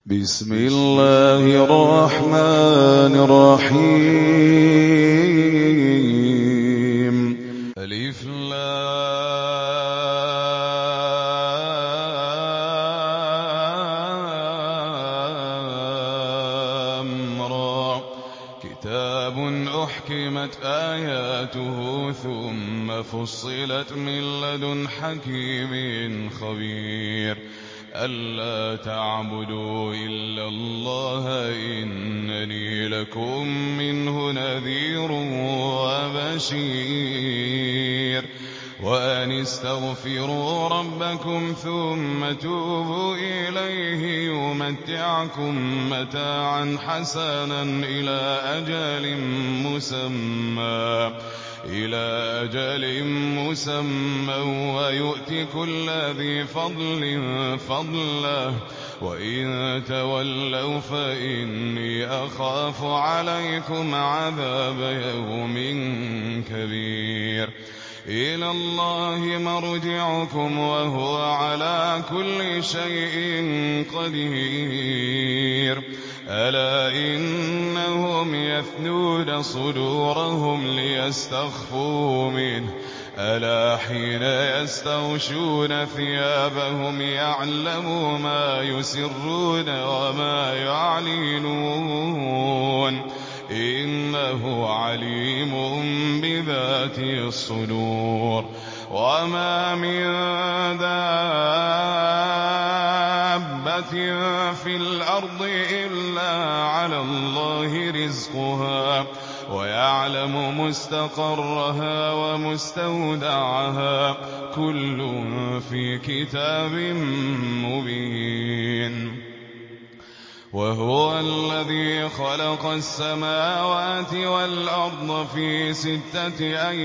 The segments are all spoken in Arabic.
بسم الله الرحمن الرحيم. ألف لام را. كتاب أحكمت آياته ثم فصلت من لدن حكيم خبير. ألا تعبدوا إلا الله إنني لكم منه نذير وبشير. وأن استغفروا ربكم ثم توبوا إليه يمتعكم متاعا حسنا إلى أجل مسمى ويؤت كل ذي فضل فضله. وإن تولوا فإني أخاف عليكم عذاب يوم كبير. إلى الله مرجعكم وهو على كل شيء قدير. ألا إنهم يثنون صدورهم ليستخفوا منه. ألا حين يستغشون ثيابهم يعلم ما يسرون وما يعلنون إنه عليم بذات الصدور. وما من دابة في الأرض إلا على الله رزقها ويعلم مستقرها ومستودعها كل في كتاب مبين. وهو الذي خلق السماوات والأرض في 6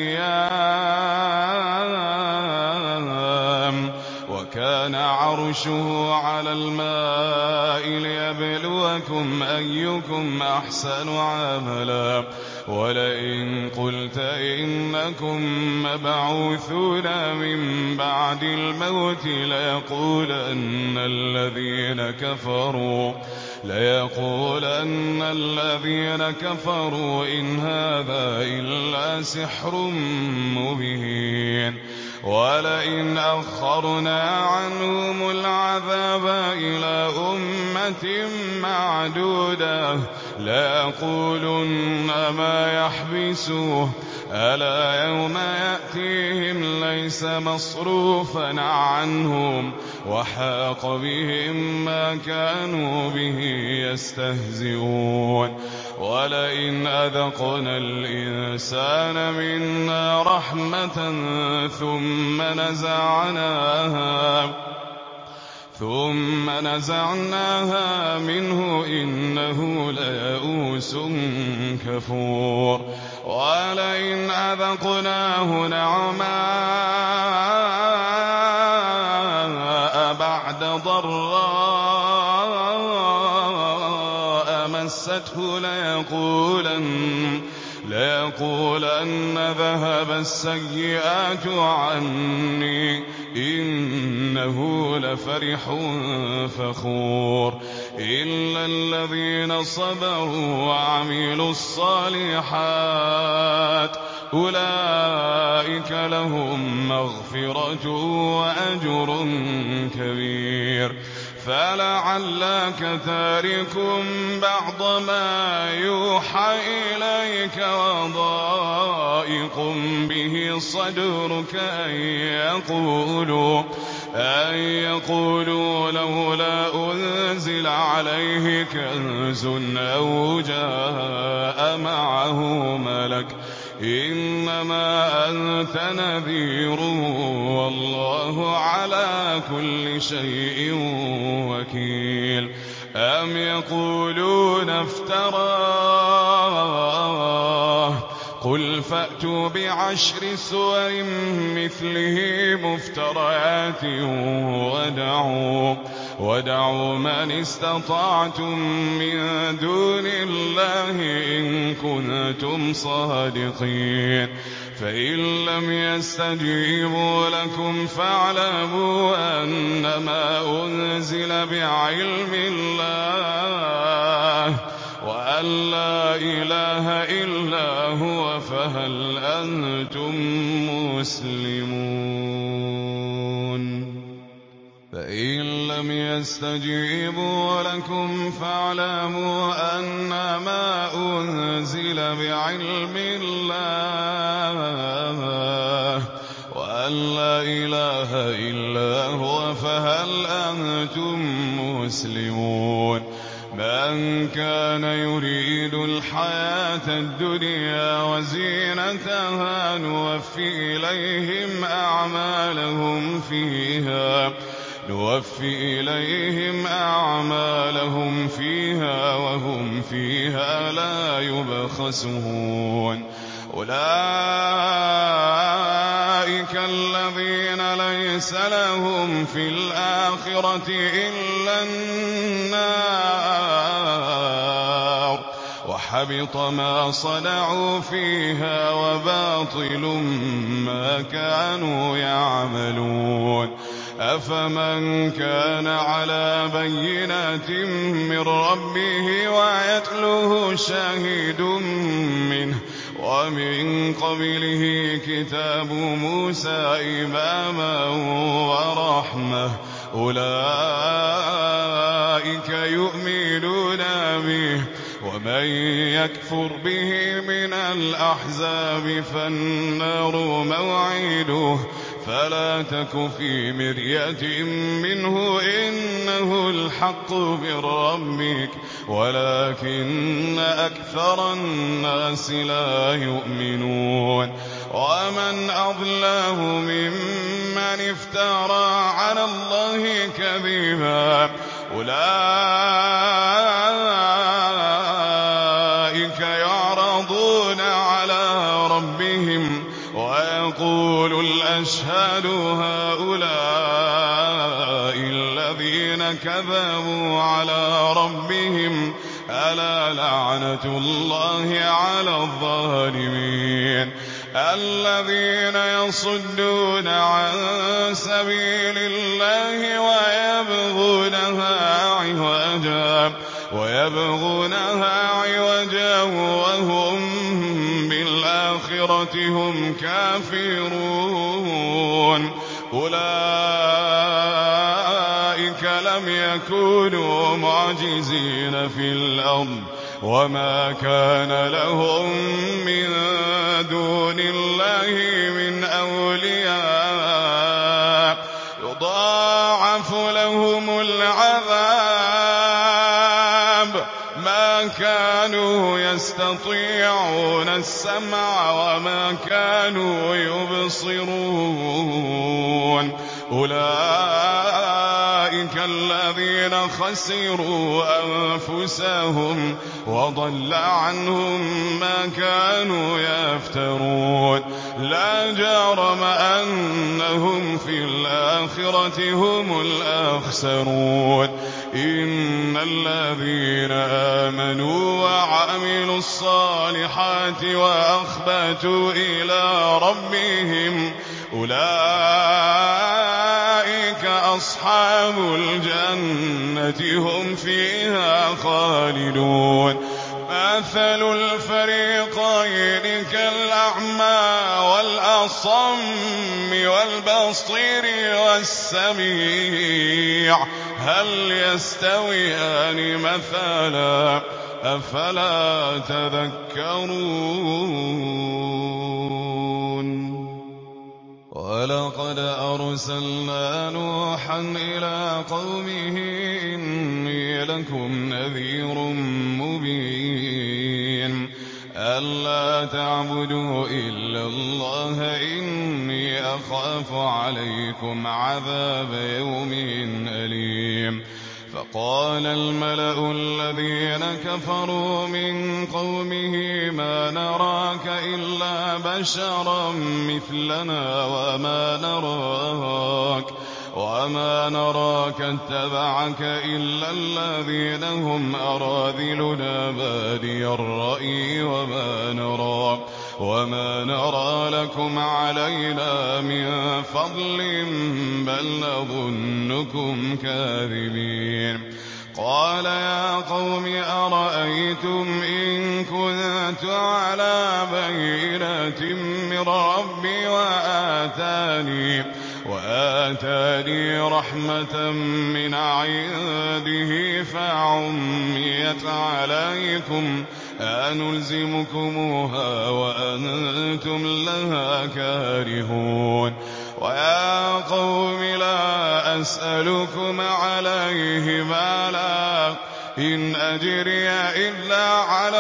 أيام وكان عرشه على الماء ليبلوكم أيكم أحسن عملا. ولئن قلت إنكم مبعوثون من بعد الموت ليقولن الذين كفروا إن هذا إلا سحر مبين. ولئن أخرنا عنهم العذاب إلى أمة معدودة ليقولن ما يحبسوه. ألا يوم يأتيهم ليس مصروفا عنهم وحاق بهم ما كانوا به يستهزئون. ولئن أذقنا الإنسان منا رحمة ثم نزعناها منه إنه ليئوس كفور. ولئن أذقناه نعماء بعد ضراء مسته ليقولن ذهب السيئات عني إنه لفرح فخور. إلا الذين صبروا وعملوا الصالحات أولئك لهم مغفرة وأجر كبير. فلعلك تارك بعض ما يوحى إليك وضائق به صدرك أن يقولوا لولا أنزل عليه كنز أو جاء معه ملك إنما أنت نذير والله على كل شيء وكيل. أم يقولون افتراه قل فأتوا ب10 سور مثله مفتريات ودعوا من استطعتم من دون الله إن كنتم صادقين. فإن لم يستجيبوا لكم فاعلموا أنما أنزل بعلم الله إله إلا هو فهل أنتم مسلمون فإن لم يستجيبوا لكم فاعلموا أنما أنزل بعلم الله وأن لا إله إلا هو فهل أنتم مسلمون من كان يريد الحياة الدنيا وزينتها نوفي إليهم أعمالهم فيها وهم فيها لا يبخسون أولئك الذين ليس لهم في الآخرة إلا النار وحبط ما صنعوا فيها وباطل ما كانوا يعملون أفمن كان على بينة من ربه ويتلوه شاهد منه ومن قبله كتاب موسى إماما ورحمة أولئك يؤمنون به ومن يكفر به من الأحزاب فالنار موعده فلا تك في مرية منه إنه الحق من ربك ولكن أكثر الناس لا يؤمنون ومن أظلم ممن افترى على الله كذبا أولئك يعرضون على ربهم ويقول الأشهاد هؤلاء الذين كذبوا على ربهم ألا لعنة الله على الظالمين الذين يصدون عن سبيل الله ويبغونها عوجا وهم بالآخرة هم كافرون أولئك لم يكونوا معجزين في الأرض وما كان لهم من دون الله من أولياء يضاعف لهم العذاب ما كانوا يستطيعون السمع وما كانوا يبصرون أولئك الذين خسروا أنفسهم وضل عنهم ما كانوا يفترون لا جرم أنهم في الآخرة هم الأخسرون إن الذين آمنوا وعملوا الصالحات وأخبتوا إلى ربهم أولئك أصحاب الجنة هم فيها خالدون مثل الفريقين كالأعمى والأصم والبصير والسميع هل يستويان مثلا أفلا تذكرون ولقد أرسلنا نوحا إلى قومه إني لكم نذير مبين ألا تعبدوا إلا الله إني أخاف عليكم عذاب يوم أليم فقال الملأ الذين كفروا من قومه ما نراك إلا بشرا مثلنا وما نراك اتبعك إلا الذين هم أراذلنا بادي الرأي وما نرى لكم علينا من فضل بل نظنكم كاذبين قال يا قوم أرأيتم إن كنت السيئة على بينة من ربي وآتاني رحمة من عنده فعميت عليكم أنلزمكموها وأنتم لها كارهون ويا قوم لا أسألكم عليه مالا إن أجري إلا على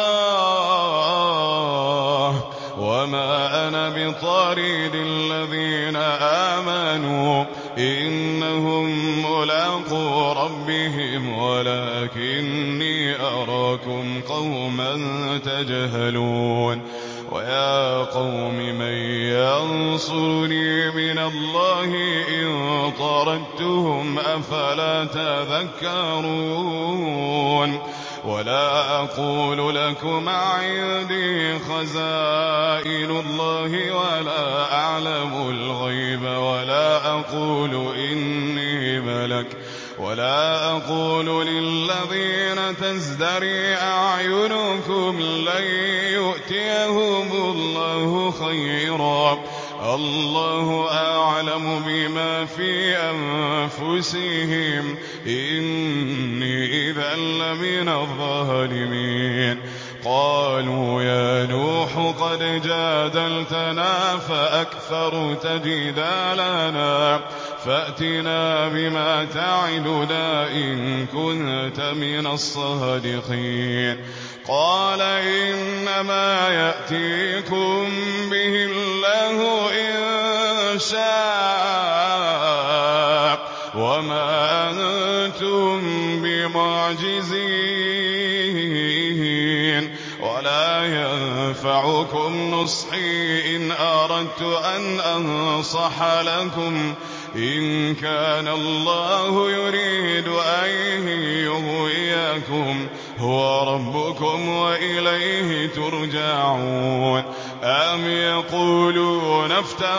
الله وما أنا بطارد الذين آمنوا إنهم ملاقو ربهم ولكني أراكم قوما تجهلون ويا قوم من ينصرني من الله إن طردتهم أفلا تذكرون ولا أقول لكم عندي خزائن الله ولا أعلم الغيب ولا أقول إني ملك ولا أقول للذين تزدري أعينكم لن يؤتيهم الله خيرا الله أعلم بما في أنفسهم إني إذا لمن الظالمين قالوا يا نوح قد جادلتنا فأكثرت جدالنا فأتنا بما تعدنا إن كنت من الصادقين قال إنما يأتيكم به الله إن شاء وما أنتم بمعجزين ولا ينفعكم نصحي إن أردت أن أنصح لكم إن كان الله يريد أن يغويكم هو ربكم وإليه ترجعون أم يقولون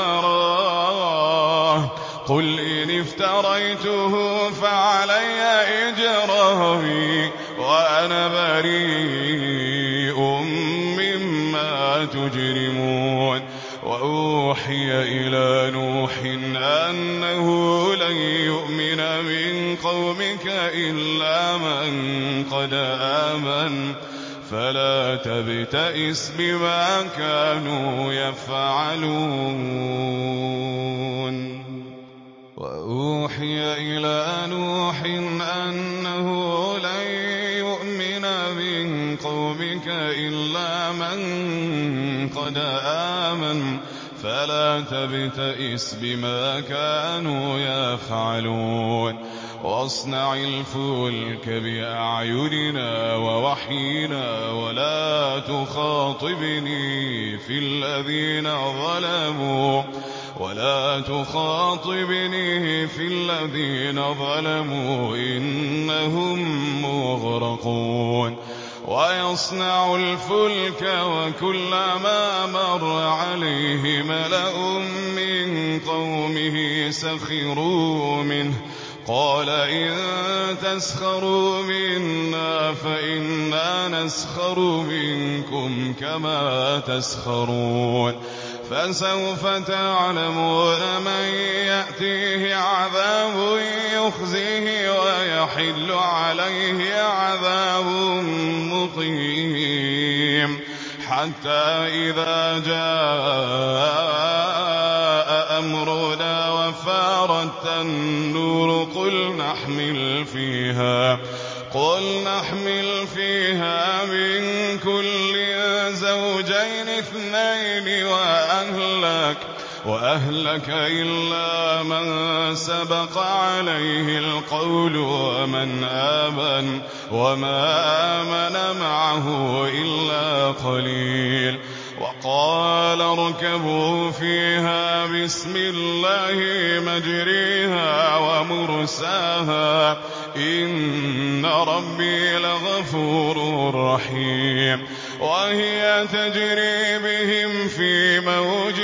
افتراه قل إن افتريته فعلي إجرامي وأنا بريء مما تجرمون وأوحي إلى نوح أنه لن يؤمن من قومك إلا من قد آمن فلا تبتئس بما كانوا يفعلون وأوحي إلى نوح أنه لن يؤمن من قومك إلا من قد آمن فلا تبتئس بما كانوا يفعلون واصنع الفلك بأعيننا ووحينا ولا تخاطبني في الذين ظلموا إنهم مغرقون ويصنع الفلك وكلما مر عليه ملأ من قومه سخروا منه قال إن تسخروا منا فإنا نسخر منكم كما تسخرون فسوف تعلمون من يأتيه عذاب يخزيه ويحل عليه عذاب مقيم حتى إذا جاء أمرنا وفارت النور قل نحمل فيها من كل زوجين اثنين وأهلك إلا من سبق عليه القول وما آمن معه إلا قليل وقال اركبوا فيها بسم الله مجريها ومرساها إن ربي لغفور رحيم وهي تجري بهم في موج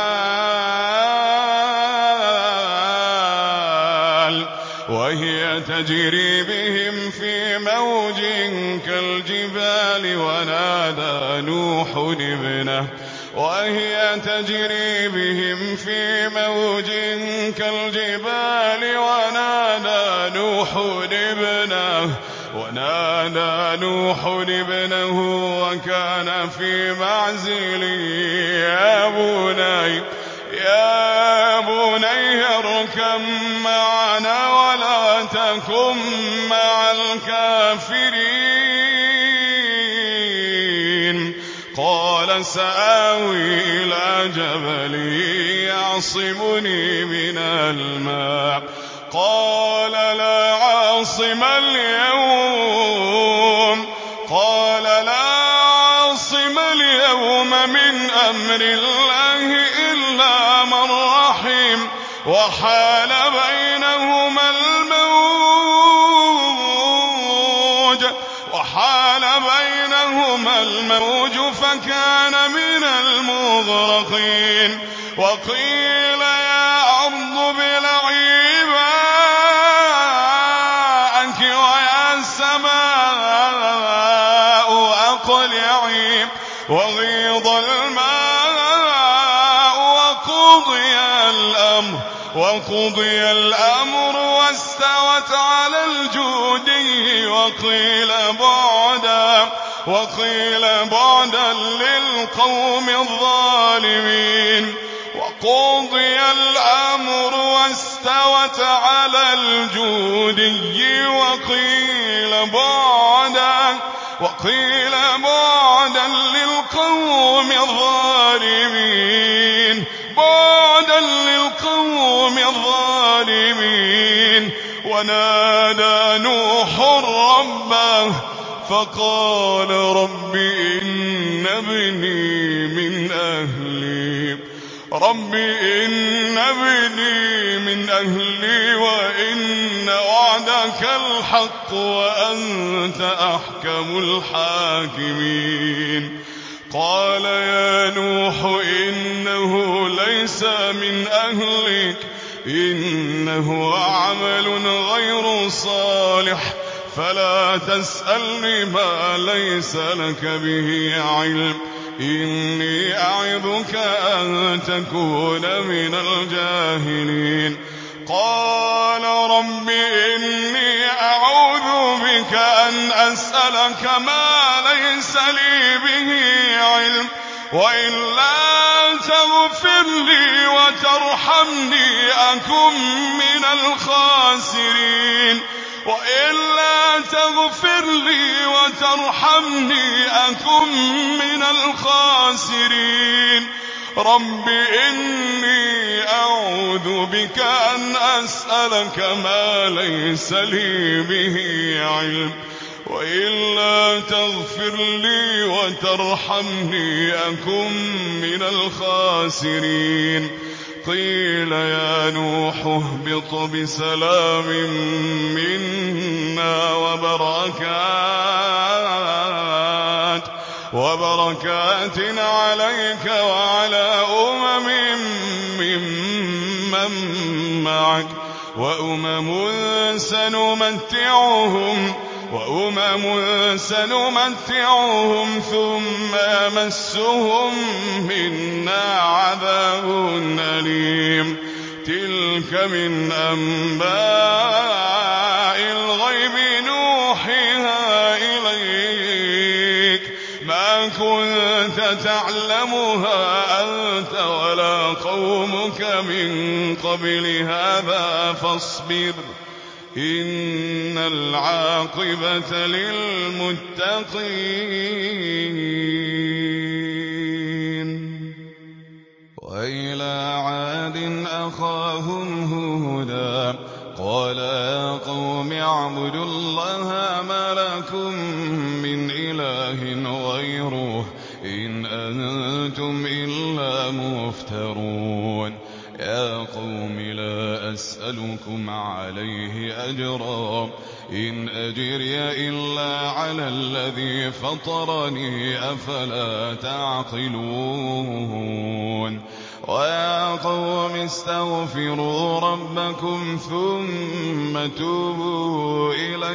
كالجبال تجري بهم في موج كالجبال وهي تجري بهم في موج كالجبال ونادى نوح ابنه وكان في معزل يا بني اركب معنا ولا تكن مع الكافرين قال سآوي إلى جبل يعصمني من الماء قال لا عاصم اليوم من أمر الله إلا من رحم وحال بينهما الموج فكان من المغرقين وقيل يا أرض ابلعي ماءك ويا السماء أقلعي وغيض الماء وقضي الأمر واستوت على الجودي وقيل بعدا للقوم الظالمين وقضي الأمر واستوت على الجودي وقيل بعدا للقوم الظالمين ونادى نوح ربه فقال رب إن ابني من أهلي وإن وعدك الحق وأنت أحكم الحاكمين قال يا نوح إنه ليس من أهلك إنه عمل غير صالح فلا تسألني ما ليس لك به علم إني أعظك أن تكون من الجاهلين قال رب إني أعوذ بك أن أسألك ما ليس لي به علم وإلا تغفر لي وترحمني أكن من الخاسرين رب إني أعوذ بك أن أسألك ما ليس لي به علم وإلا تغفر لي وترحمني أكن من الخاسرين قيل يا نوح اهبط بسلام منا وبركات عليك وعلى ممن معك وأمم سنمتعهم ثم يمسهم منا عذاب أليم تلك من أنباء الغيب نوحيها إليك ما كنت تعلمها أنت ولا قومك من قبل هذا فاصبر إن العاقبة للمتقين وإلى عاد أخاهم هودا قال يا قوم اعبدوا الله ما لكم من إله غيره إن أنتم إلا مفترون يا قوم لا أسألكم عليه أجرا إن أجري إلا على الذي فطرني أفلا تعقلون ويا قوم استغفروا ربكم ثم توبوا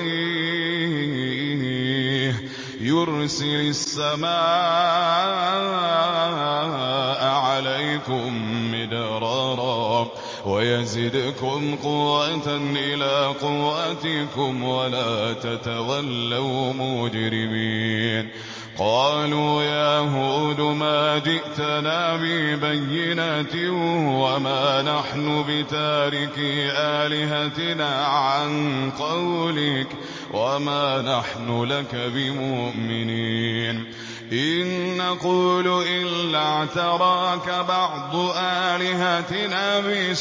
إليه يرسل السماء عليكم مدرارا ويزدكم قوة إلى قوتكم ولا تتولوا مجرمين. قالوا يا هود ما جئتنا ببينة وما نحن بتاركي آلهتنا عن قولك وما نحن لك بمؤمنين إن نقول إلا اعتراك بعض آلهتنا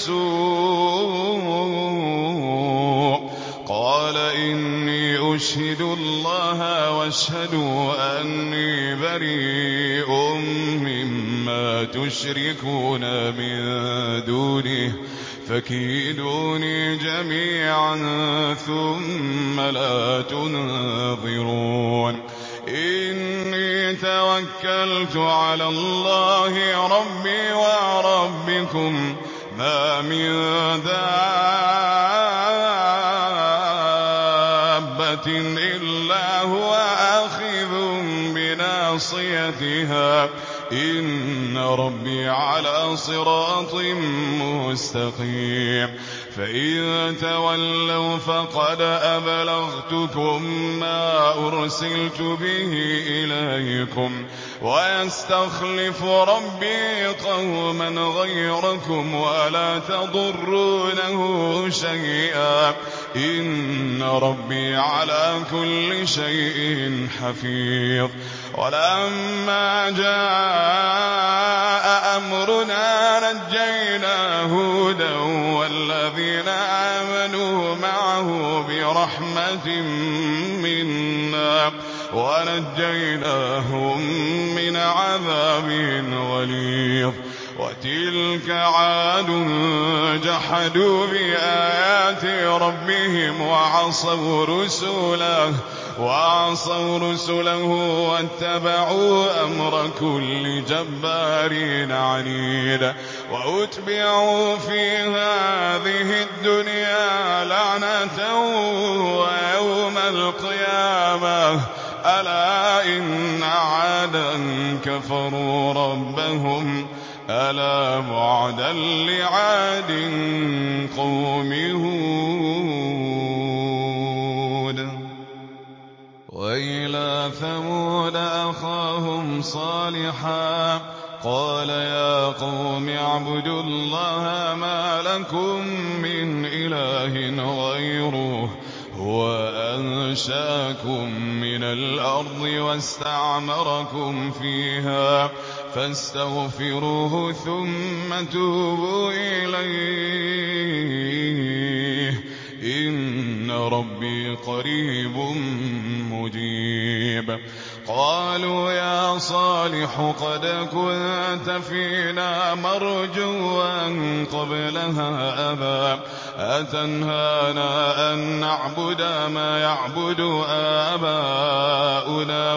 بسوء قال إني أشهد الله واشهدوا أني بريء مما تشركون من دونه فكيدوني جميعا ثم لا تنظرون. إني توكلت على الله ربي وربكم ما من دابة إلا هو آخذ بناصيتها إن ربي على صراط مستقيم. فإن تولوا فقد أبلغتكم ما أرسلت به إليكم ويستخلف ربي قوما غيركم ولا تضرونه شيئا إن ربي على كل شيء حفيظ. ولما جاء أمرنا نجينا هودا والذين آمنوا معه برحمة منا ونجيناهم من عذاب غليظ. وتلك عاد جحدوا بآيات ربهم وعصوا رسله واتبعوا أمر كل جبار عنيد. وأتبعوا في هذه الدنيا لعنة ويوم القيامة ألا إن عادا كفروا ربهم ألا بعدا لعاد قوم هود. وإلى ثمود أخاهم صالحا قال يا قوم اعبدوا الله ما لكم من إله غيره هو أنشاكم من الأرض واستعمركم فيها فاستغفروه ثم توبوا إليه إن ربي قريب مجيب. قالوا يا صالح قد كنت فينا مرجوا قبل هذا أتنهانا أن نعبد ما يعبد آباؤنا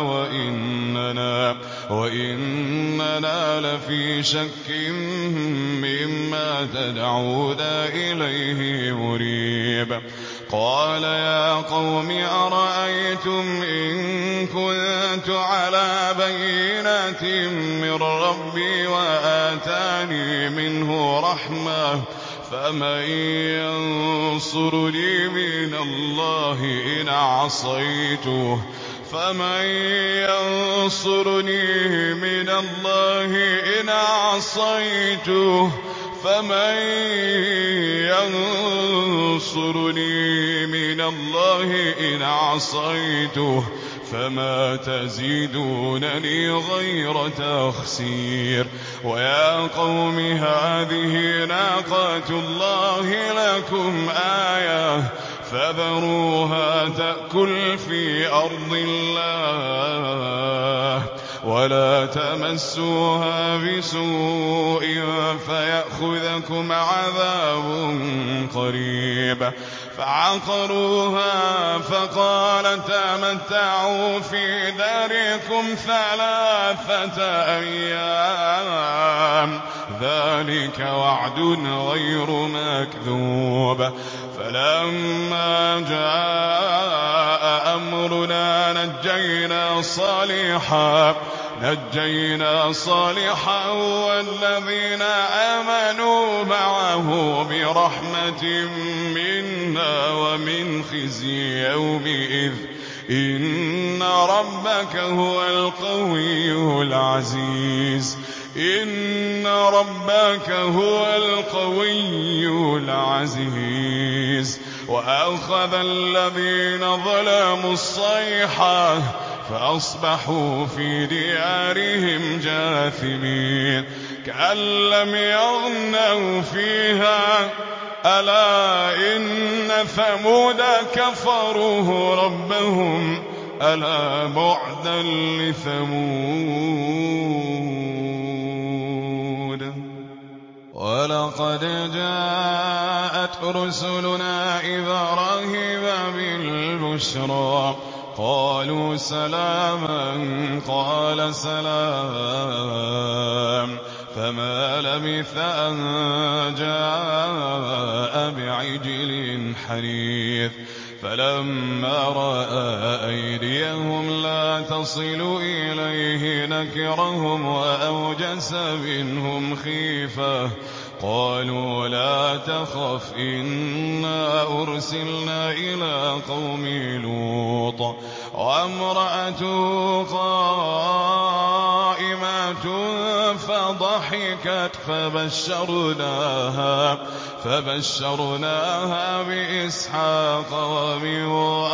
وإننا لفي شك مما تدعونا إليه مريب. قال يا قوم أرأيتم إن كنت على بينة من ربي وآتاني منه رحمة فمن ينصرني من الله إن عصيته فمن ينصرني من الله إن عصيته فما تزيدونني غير تخسير. ويا قوم هذه ناقة الله لكم آية فذروها تأكل في أرض الله ولا تمسوها بسوء فيأخذكم عذاب قريب. فعقروها فقال تمتعوا في داركم 3 أيام ذلك وعد غير مكذوب فلما جاء أمرنا نجينا صالحا والذين آمنوا معه برحمة منا ومن خزي يومئذ إن ربك هو القوي العزيز وأخذ الذين ظلموا الصيحة فأصبحوا في ديارهم جاثمين كأن لم يغنوا فيها ألا إن ثمود كفروا ربهم ألا بعدا لثمود ولقد جاءت رسلنا إبراهيم بالبشرى قالوا سلاما قال سلام فما لبث أن جاء بعجل حنيذ فلما رأى أيديهم لا تصل إليه نكرهم وأوجس منهم خيفة قالوا لا تخف إنا أرسلنا إلى قوم لوط وامرأته قائمة فضحكت فبشرناها بإسحاق ومن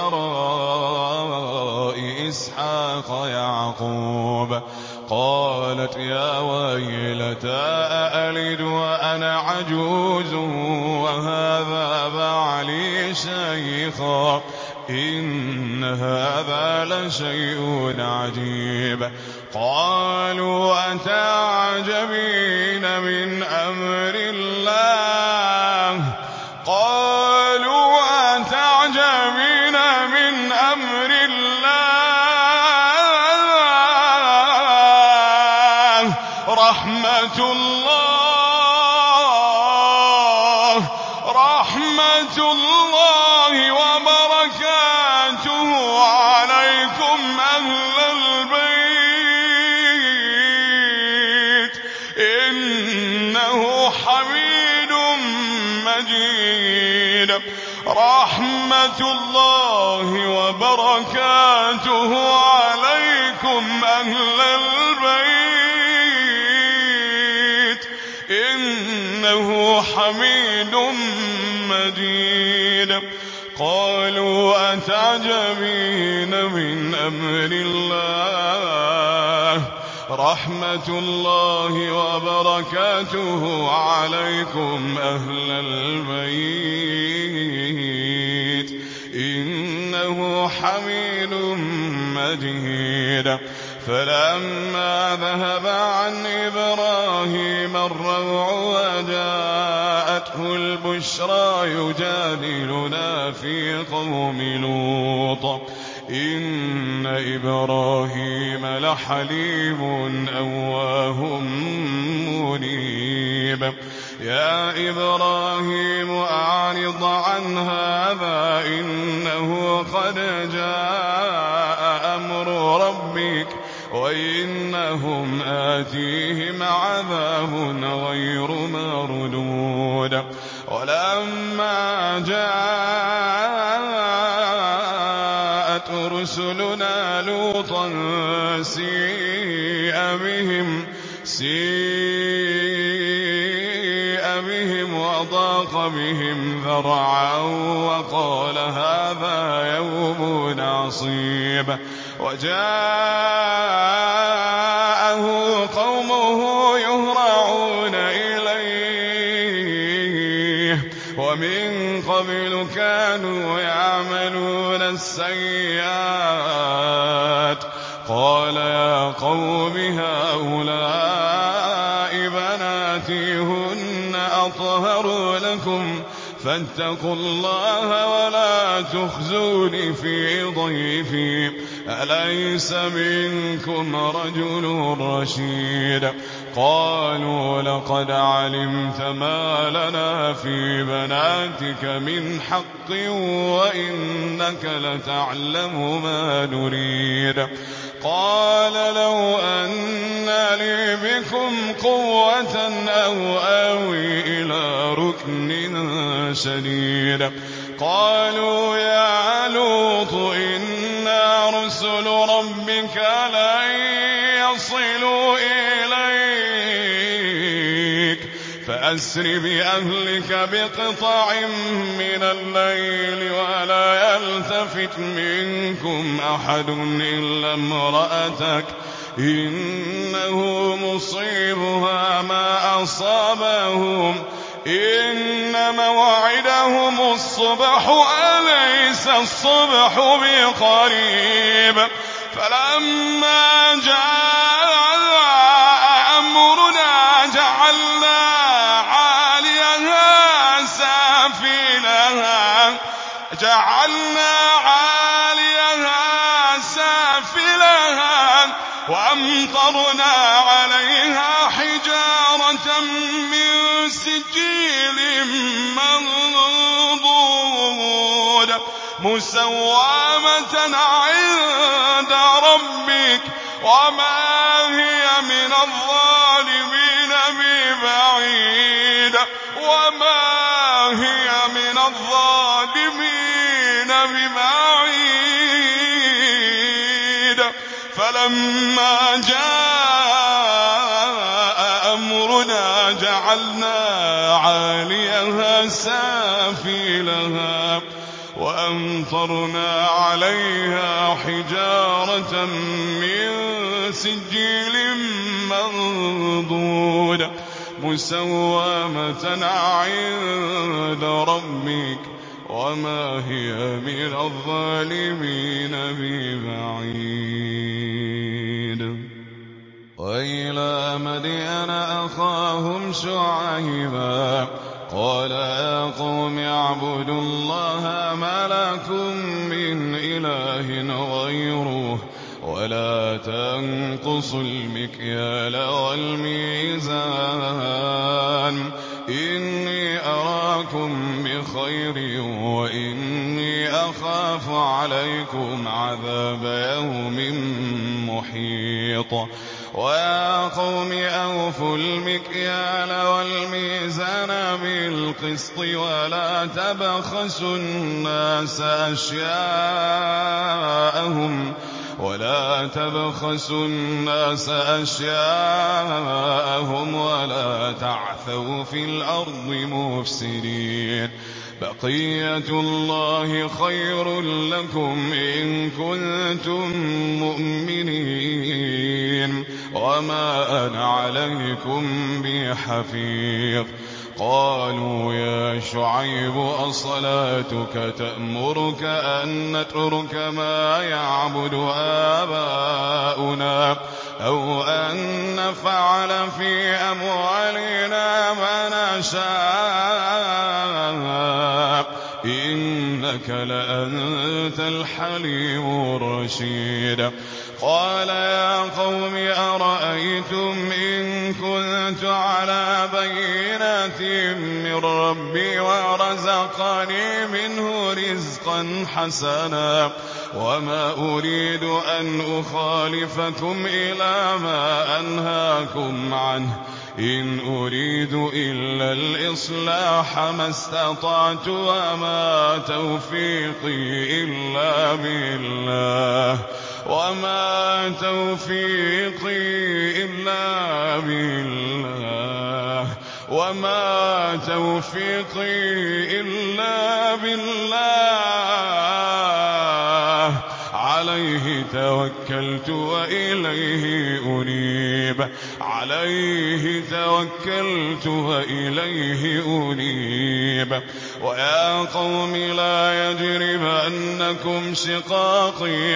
وراء إسحاق يعقوب قالت يا ويلتى أألد وأنا عجوز وهذا بعلي شيخا إن هذا لشيء عجيب قالوا أتعجبين من أمر الله رحمة الله وبركاته عليكم أهل البيت إنه حميد مجيد رحمة الله وبركاته عليكم أهل البيت إنه حميد مجيد قالوا أتعجبين من أمر الله رحمة الله وبركاته عليكم أهل البيت إنه حميد مجيد فلما ذهب عن إبراهيم الروع وجاءته البشرى يجادلنا في قوم لوط إن إبراهيم لحليم أواه منيب يا إبراهيم أعرض عن هذا إنه قد جاء أمر ربك وإنهم آتيهم عذاب غير مردود ولما جاءت رسلنا لوطا سيء بهم وضاق بهم ذرعا وقال هذا يوم عصيب وجاءه قومه يهرعون إليه ومن قبل كانوا يعملون السيئات قال يا قوم هؤلاء بناتي هن أطهر لكم فاتقوا الله ولا تخزوني في ضيفي أليس منكم رجل رشيد قالوا لقد علمت ما لنا في بناتك من حق وإنك لتعلم ما نريد. قال لو أن لي بكم قوة أو آوي إلى ركن شديد. قالوا يا لوط إنا رسل ربك لن يصلوا إليك فأسر بأهلك بقطع من الليل ولا يلتفت منكم أحد إلا امرأتك إنه مصيبها ما أصابهم إن موعدهم الصبح أليس الصبح بقريب. فلما جاء أمرنا جعلنا عاليها سافلها وأمطرنا عليها حجارة من سجيل منضود مسومة عند ربك وما هي من الظالمين ببعيد. فلما جاء أمرنا جعلنا عاليها سافلها وأمطرنا عليها حجارة من سجيل منضود مسومة عند ربك وما هي من الظالمين ببعيد. وإلى مدين أخاهم شعيبا قال يا قوم اعبدوا الله ما لكم من إله غيره ولا تنقصوا المكيال والميزان إني أراكم بخير وإني أخاف عليكم عذاب يوم محيط. ويا قوم أوفوا المكيال والميزان بالقسط ولا تبخسوا الناس أشياءهم ولا تعثوا في الأرض مفسدين. بقية الله خير لكم إن كنتم مؤمنين وما أنا عليكم بحفيظ. قالوا يا شعيب أصلاتك تأمرك أن نترك ما يعبد آباؤنا أو أن نفعل في أموالنا ما نشاء إنك لأنت الحليم الرشيد. قال يا قوم أرأيتم إن كنت على بينة من ربي ورزقني منه رزقا حسنا وما أريد أن أخالفكم إلى ما أنهاكم عنه إن أريد إلا الإصلاح ما استطعت وما توفيقي إلا بالله عليه توكلت وإليه أنيب. ويا قوم لا يجرمنكم شقاقي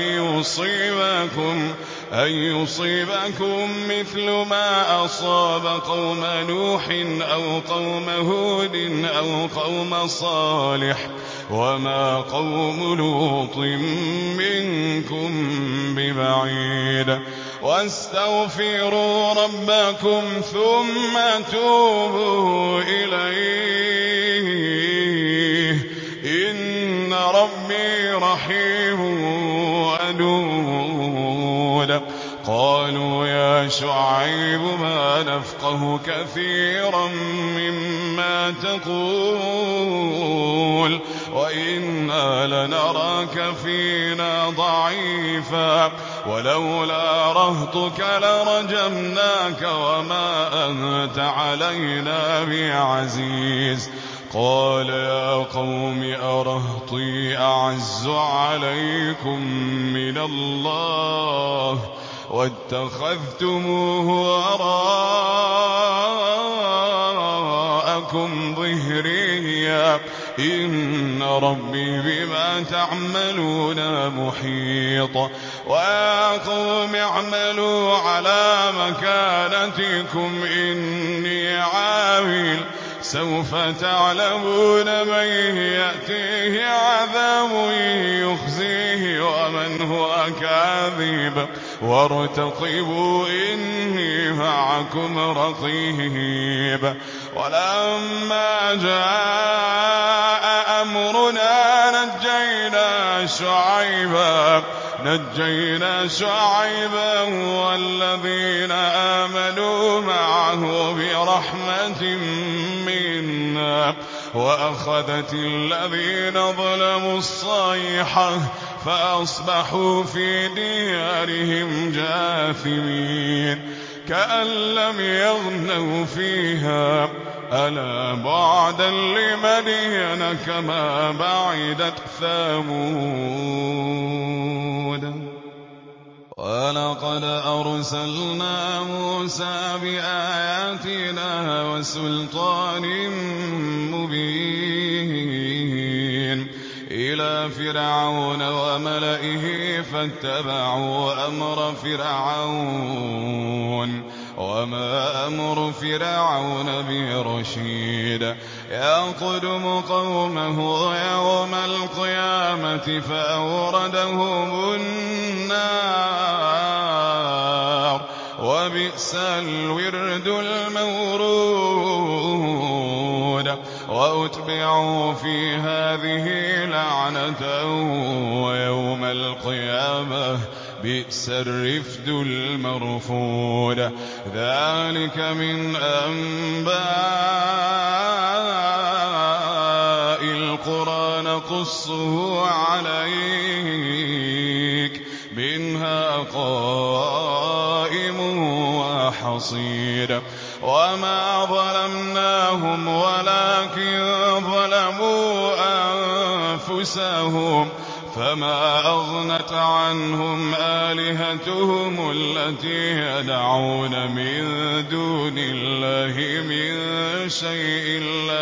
أن يصيبكم مثل ما أصاب قوم نوح أو قوم هود أو قوم صالح وما قوم لوط منكم ببعيد. واستغفروا ربكم ثم توبوا إليه إن ربي رحيم ودود. قالوا يا شعيب ما نفقه كثيرا مما تقول وإنا لنراك فينا ضعيفا ولولا رهطك لرجمناك وما أنت علينا بعزيز. قال يا قوم أرهطي أعز عليكم من الله واتخذتموه وراءكم ظهريا إن ربي بما تعملون محيط. ويا قوم اعملوا على مكانتكم إني عامل سوف تعلمون من يأتيه عذاب يخزيه ومن هو كاذب وارتقبوا إني معكم رقيب. ولما جاء أمرنا نجينا شعيبا والذين آمنوا معه برحمة منا وأخذت الذين ظلموا الصيحة فأصبحوا في ديارهم جاثمين كأن لم يغنوا فيها ألا بعدا لمدين كما بعدت ثمود. ولقد أرسلنا موسى بآياتنا وسلطان مبين إلى فرعون وملئه فاتبعوا أمر فرعون وما أمر فرعون برشيد. يقدم قومه يوم القيامة فأوردهم النار وبئس الورد المورود. وأتبعوا في هذه لعنة ويوم القيامة بئس الرفد المرفود. ذلك من أنباء القرى نقصه عليك منها قائم وحصيد. وما ظلمناهم ولكن ظلموا أنفسهم فما أغنت عنهم آلهتهم التي يدعون من دون الله من شيء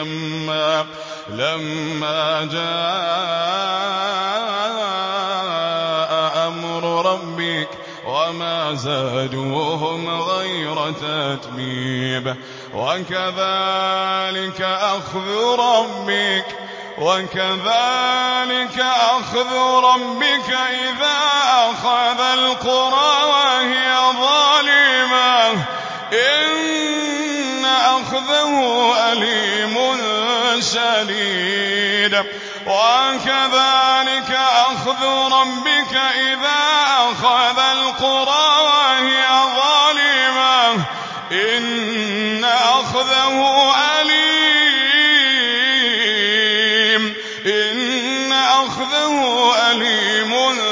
لما جاء أمر ربك وما زادوهم غير تتبيب. وكذلك أخذ ربك إذا أخذ القرى وهي ظالمة إن أخذه أليم شديد. وكذلك أخذ ربك إذا أخذ القرى وهي ظالمة إن أخذه أليم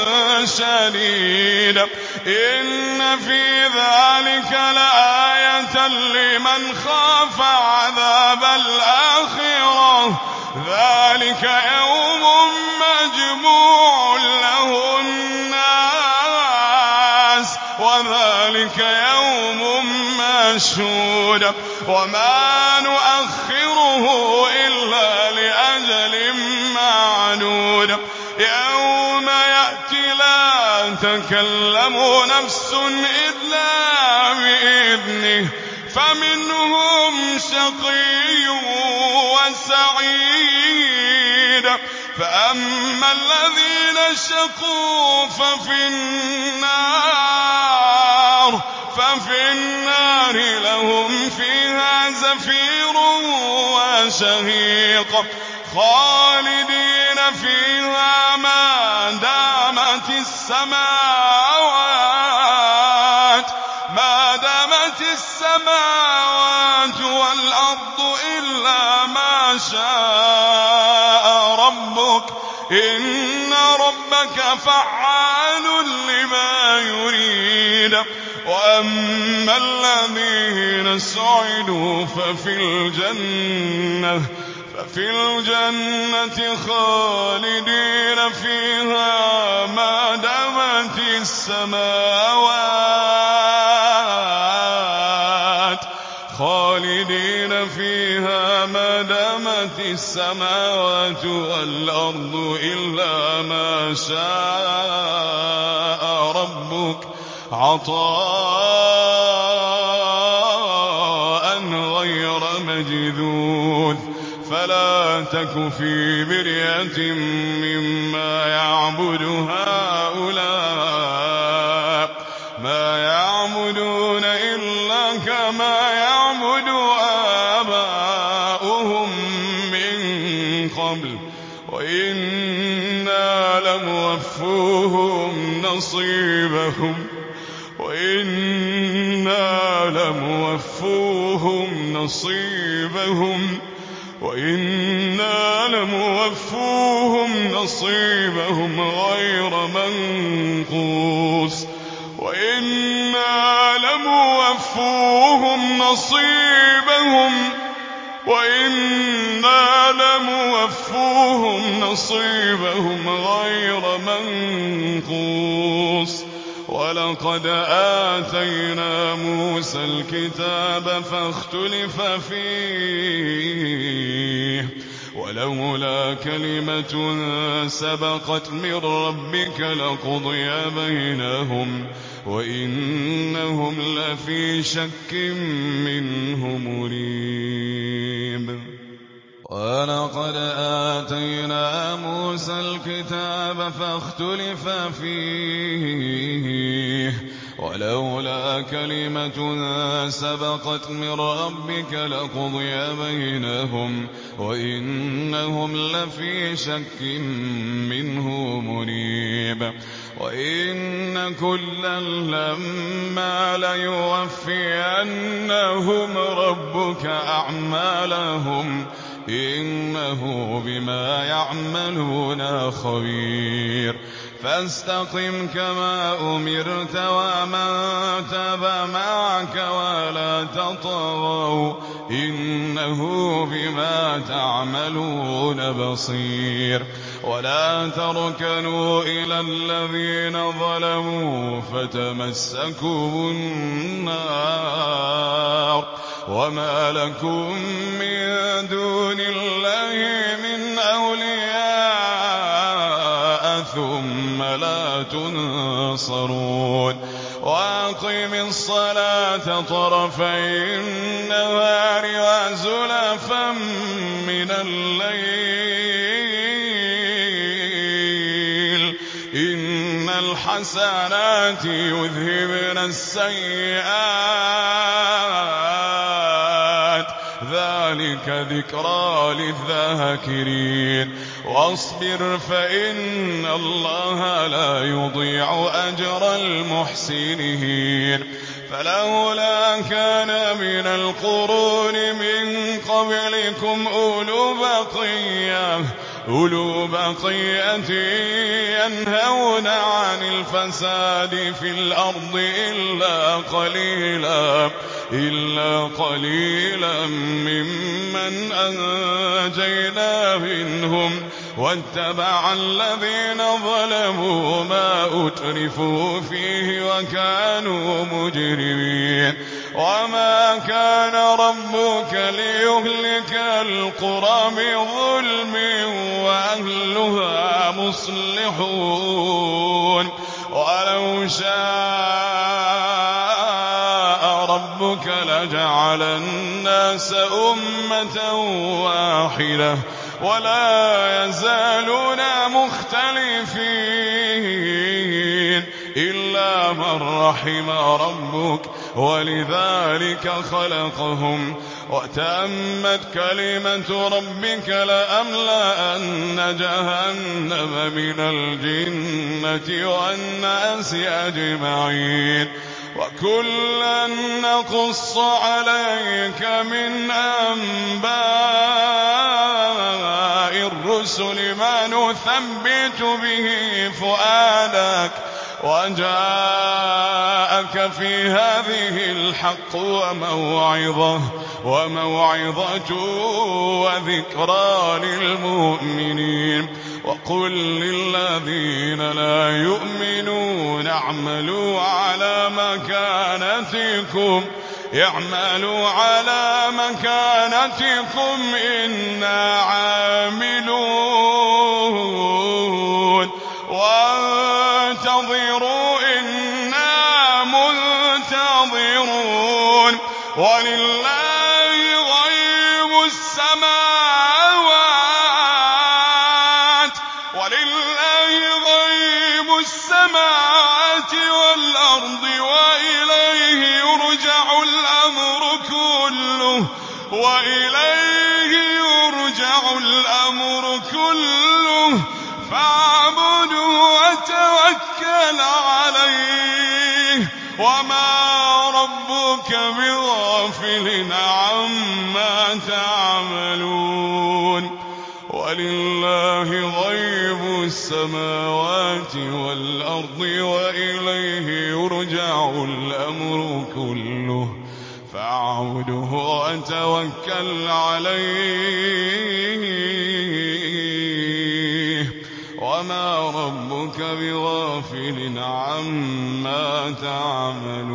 شديد. إن في ذلك لآية لمن خاف عذاب الآخرة ذلك يوم مجموع له الناس وذلك يوم مشهود. وما نؤخره إلا لأجل معدود. يوم يأتي لا تكلم نفس إلا بإذنه فمنهم شقي وسعيد. فأما الذين شقوا ففي النار في النار لهم فيها زفير وشهيق خالدين فيها ما دامت السماوات والأرض إلا ما شاء ربك إن ربك فعال لما يريد وأما الذين سعدوا ففي الجنة خالدين فيها ما دامت السماوات والأرض إلا ما شاء ربك عطاء غير مجذوذ فلا تك في مرية مما يعبد هؤلاء ما يعبدون إلا كما يعبد آباؤهم من قبل وإنا لموفوهم نصيبهم غير منقوص وإنا لموفوهم نصيبهم غير منقوص ولقد آتينا موسى الكتاب فاختلف فيه ولولا كلمة سبقت من ربك لقضي بينهم وإنهم لفي شك منه مريب ولقد آتينا موسى الكتاب فاختلف فيه ولولا كلمة سبقت من ربك لقضي بينهم وإنهم لفي شك منه مريب وإن كلا لما ليوفينهم ربك أعمالهم إنه بما يعملون خبير فاستقم كما أمرت ومن تاب معك ولا تطغوا إنه بما تعملون بصير ولا تركنوا إلى الذين ظلموا فتمسكوا النار وما لكم من دون الله من أولياء ثم لا تنصرون وأقم الصلاة طرفي النهار وزلفا من الليل إن الحسنات يذهبن السيئات ذلك ذكرى للذاكرين واصبر فإن الله لا يضيع أجر المحسنين فلولا كان من القرون من قبلكم أولو بقية ينهون عن الفساد في الأرض إلا قليلا ممن أنجينا منهم واتبع الذين ظلموا ما أترفوا فيه وكانوا مجرمين وما كان ربك ليهلك القرى بظلم وأهلها مصلحون ولو شاء ربك لجعل الناس أمة واحدة ولا يزالون مختلفين إلا من رحم ربك ولذلك خلقهم وتمت كلمة ربك لأملأن جهنم من الجنة والناس أجمعين وكلا نقص عليك من أنباء الرسل ما نثبت به فؤادك وجاءك في هذه الحق وموعظة وذكرى للمؤمنين وقل للذين لا يؤمنون اعملوا على مكانتكم إنا عاملون وانتظروا إنا منتظرون ولله غيب السماوات والأرض وإليه يرجع الأمر كله فاعبده وتوكل عليه وما ربك بغافل عما تعملون ولله غيب السماوات والأرض وإليه يرجع الأمر كله فاعبده وتوكل عليه وما ربك بغافل عما تعملون